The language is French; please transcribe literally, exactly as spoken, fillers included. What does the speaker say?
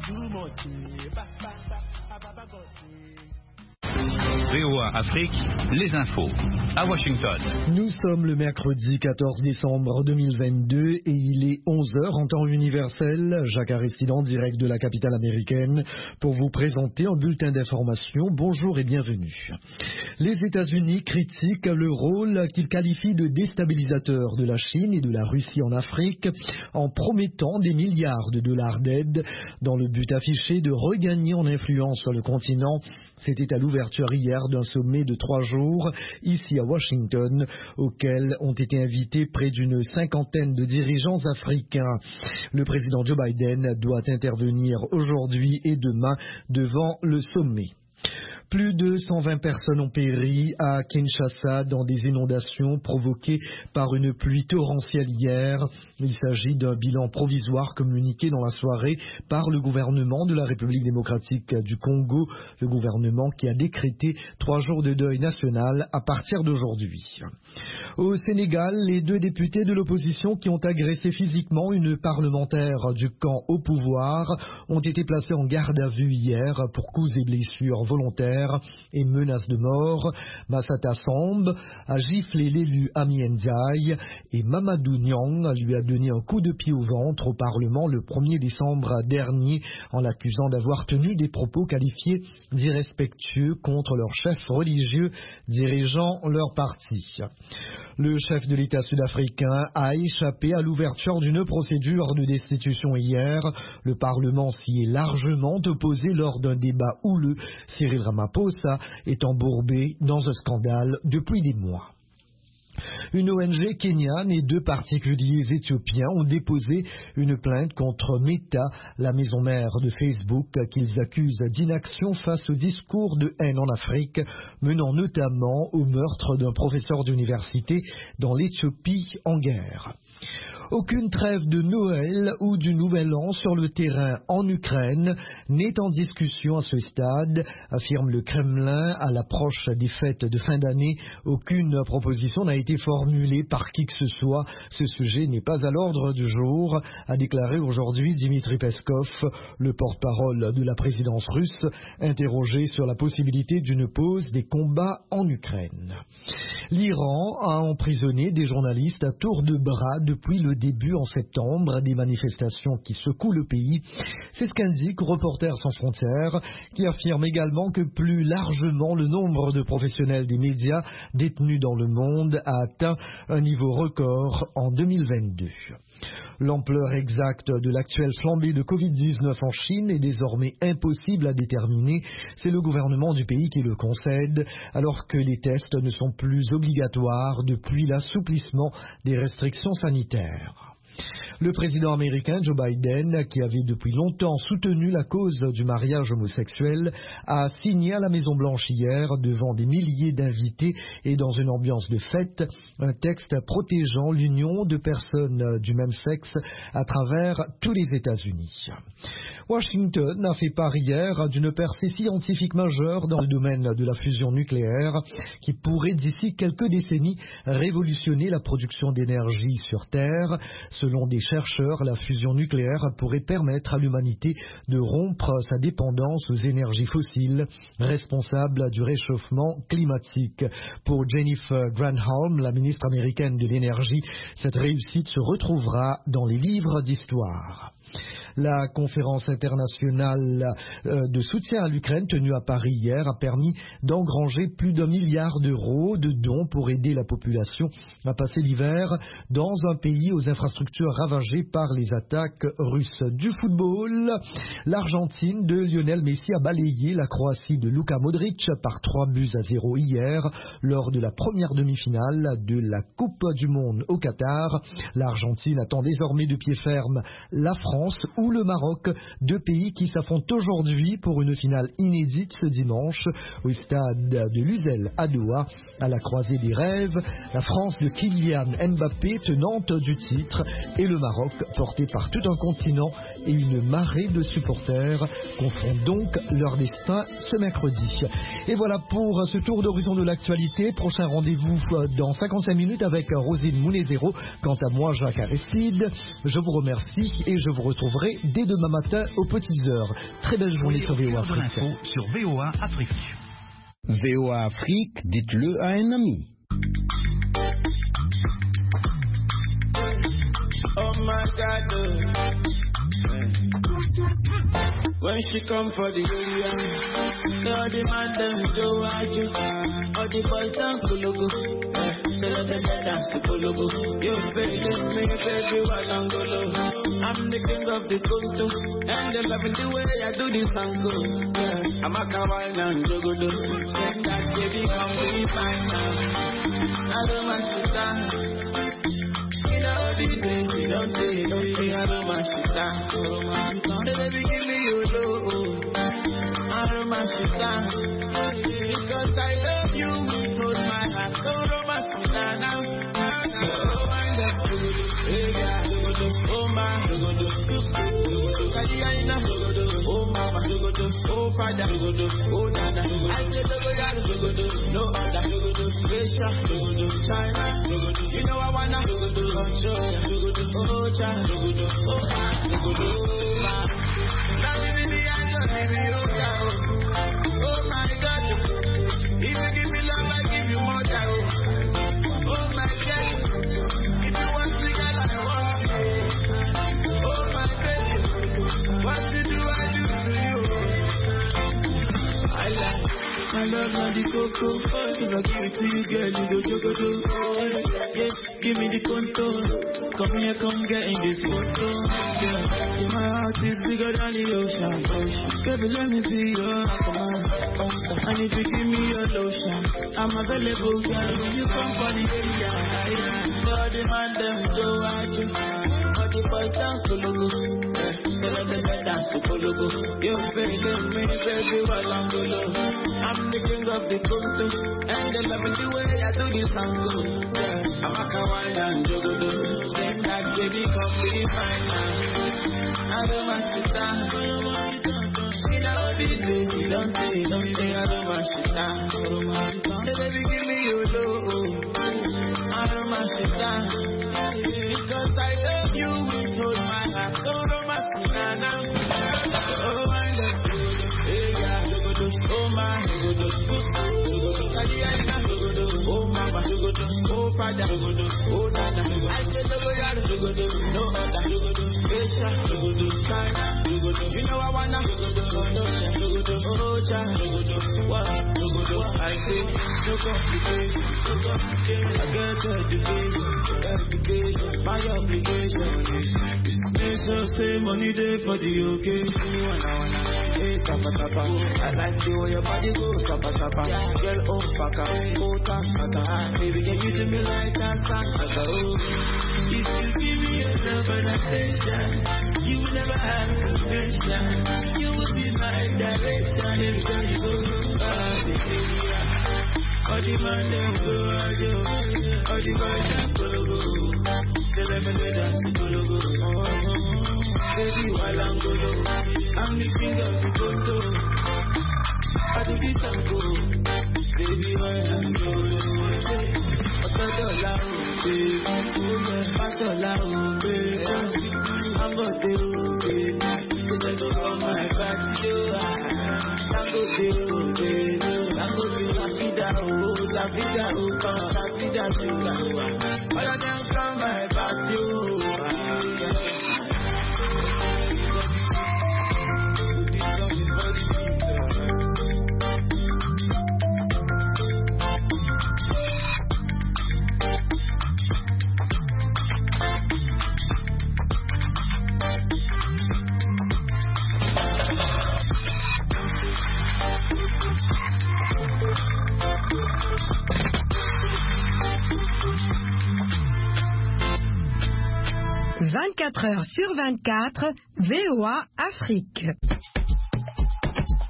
V O A Afrique, les infos, à Washington. Nous sommes le mercredi quatorze décembre deux mille vingt-deux et il est onze heures en temps universel. Jacques Aristide en direct de la capitale américaine pour vous présenter un bulletin d'information. Bonjour et bienvenue. Les États-Unis critiquent le rôle qu'ils qualifient de déstabilisateur de la Chine et de la Russie en Afrique en promettant des milliards de dollars d'aide dans le but affiché de regagner en influence sur le continent. C'était à l'ouverture hier d'un sommet de trois jours ici à Washington, auquel ont été invités près d'une cinquantaine de dirigeants africains. Le président Joe Biden doit intervenir aujourd'hui et demain devant le sommet. Plus de cent vingt personnes ont péri à Kinshasa dans des inondations provoquées par une pluie torrentielle hier. Il s'agit d'un bilan provisoire communiqué dans la soirée par le gouvernement de la République démocratique du Congo, le gouvernement qui a décrété trois jours de deuil national à partir d'aujourd'hui. Au Sénégal, les deux députés de l'opposition qui ont agressé physiquement une parlementaire du camp au pouvoir ont été placés en garde à vue hier pour coups et blessures volontaires et menaces de mort. Massata Samb a giflé l'élu Ami Ndiaye et Mamadou Niang lui a donné un coup de pied au ventre au Parlement le premier décembre dernier en l'accusant d'avoir tenu des propos qualifiés d'irrespectueux contre leur chef religieux dirigeant leur parti. Le chef de l'État sud-africain a échappé à l'ouverture d'une procédure de destitution hier. Le Parlement s'y est largement opposé lors d'un débat houleux. Cyril Ramaphosa est embourbé dans un scandale depuis des mois. Une O N G kenyane et deux particuliers éthiopiens ont déposé une plainte contre Meta, la maison mère de Facebook, qu'ils accusent d'inaction face au discours de haine en Afrique, menant notamment au meurtre d'un professeur d'université dans l'Éthiopie en guerre. Aucune trêve de Noël ou du Nouvel An sur le terrain en Ukraine n'est en discussion à ce stade, affirme le Kremlin à l'approche des fêtes de fin d'année. Aucune proposition n'a été formulée par qui que ce soit. Ce sujet n'est pas à l'ordre du jour, a déclaré aujourd'hui Dmitri Peskov, le porte-parole de la présidence russe, interrogé sur la possibilité d'une pause des combats en Ukraine. L'Iran a emprisonné des journalistes à tour de bras depuis le début en septembre des manifestations qui secouent le pays. C'est ce qu'indique Reporters sans frontières, qui affirme également que plus largement le nombre de professionnels des médias détenus dans le monde a atteint un niveau record en deux mille vingt-deux. L'ampleur exacte de l'actuelle flambée de covid dix-neuf en Chine est désormais impossible à déterminer. C'est le gouvernement du pays qui le concède, alors que les tests ne sont plus obligatoires depuis l'assouplissement des restrictions sanitaires. Le président américain Joe Biden, qui avait depuis longtemps soutenu la cause du mariage homosexuel, a signé à la Maison-Blanche hier, devant des milliers d'invités et dans une ambiance de fête, un texte protégeant l'union de personnes du même sexe à travers tous les États-Unis. Washington a fait part hier d'une percée scientifique majeure dans le domaine de la fusion nucléaire qui pourrait d'ici quelques décennies révolutionner la production d'énergie sur Terre. Selon des chercheurs, la fusion nucléaire pourrait permettre à l'humanité de rompre sa dépendance aux énergies fossiles responsables du réchauffement climatique. Pour Jennifer Granholm, la ministre américaine de l'énergie, cette réussite se retrouvera dans les livres d'histoire. La conférence internationale de soutien à l'Ukraine tenue à Paris hier a permis d'engranger plus d'un milliard d'euros de dons pour aider la population à passer l'hiver dans un pays aux infrastructures ravagées par les attaques russes. Du football, l'Argentine de Lionel Messi a balayé la Croatie de Luka Modric par trois buts à zéro hier lors de la première demi-finale de la Coupe du Monde au Qatar. L'Argentine attend désormais de pied ferme la France ou le Maroc, deux pays qui s'affrontent aujourd'hui pour une finale inédite ce dimanche au stade de Lusail à Doha, à la croisée des rêves. La France de Kylian Mbappé, tenante du titre, et le Maroc, porté par tout un continent et une marée de supporters, confondent donc leur destin ce mercredi. Et voilà pour ce tour d'horizon de l'actualité. Prochain rendez-vous dans cinquante-cinq minutes avec Rosine Mounezero. Quant à moi, Jacques Aristide, je vous remercie et je vous retrouverai retrouverez dès demain matin aux petites heures. Très belle journée sur V O A Afrique. Sur V O A Afrique. V O A Afrique, dites-le à un ami. Oh my God, when she come for the area, all the man them go at you, all the boys down Kulugu, so let them dance to Kulugu. You baby, me baby, while I'm golo. I'm the king of the Kuntu, and they loving the way I do this tango. Yeah, I'm a kawaii and jogodo. Then that baby come to me fine now. I don't want to dance. All these days, you don't say, don't say, I don't want to dance. Baby, give me your love. I don't want to dance. Because I love you with all my heart. So don't want to dance now. Oh, my God. Hey, God. Oh, my God. Oh, mama. Oh, father. Oh, dada. I said, no other. Special. China. You know I wanna do. Oh, child, oh, my, now give me the answer, give me your child. Oh, my God, if you give me love, I give you more child. Oh, my God, if you want to get I want you. Oh, my God, what to do, I do to you. I like my love, not the cocoa. If I give it to you, girl, you go jogo do. Yes, give me the contour. Come here, come get in this photo. Yeah, my heart is bigger than the ocean. Baby, let me see your command. And if you give me your lotion, I'm available, girl. When you come for the area, all the man them go at you. All the boys down Kulugu. So let them dance to Kulugu. You baby, me baby, while I'm below. I'm the king of the Kuntu, and they love the way I do this tango. Yeah, I'm a kawaii and jogodo. Then that baby come pretty fine now. I don't want to dance. In all these days, you don't say, don't say I don't want to dance. Hey, baby, give me your love. I don't want to dance. Because I love you with all my heart. So don't want to dance. Oh, my God. Hey, God. Oh, my God. Oh, mama. Oh, father. Oh, dada. I said, no other. China. You know I wanna. Oh, child. What? I say, no complication. I got education. Education. My obligation is make sure say money there for the occasion. Wanna, wanna. Hey, tapa, tapa. I like the way your body goes, tapa, tapa. Girl, oh, paka. Oh, tapa, baby, can you do me like that? Tapa, oh. If you give me your love and attention, you will never have to question. You will be my direction every time you go to party. All the man them go, all the boys them go, go. Say let me dance to go, go. Baby, while I'm go, I'm the king of the go, I do the tango. Baby, while I'm go, Pasola, baby, Pasola, baby, I'm go to baby, let go from my body, I'm go to baby, I'm go to la vida, oh, la vida, oh, la vida, oh, all of them from my body, oh. vingt-quatre heures sur vingt-quatre, V O A Afrique.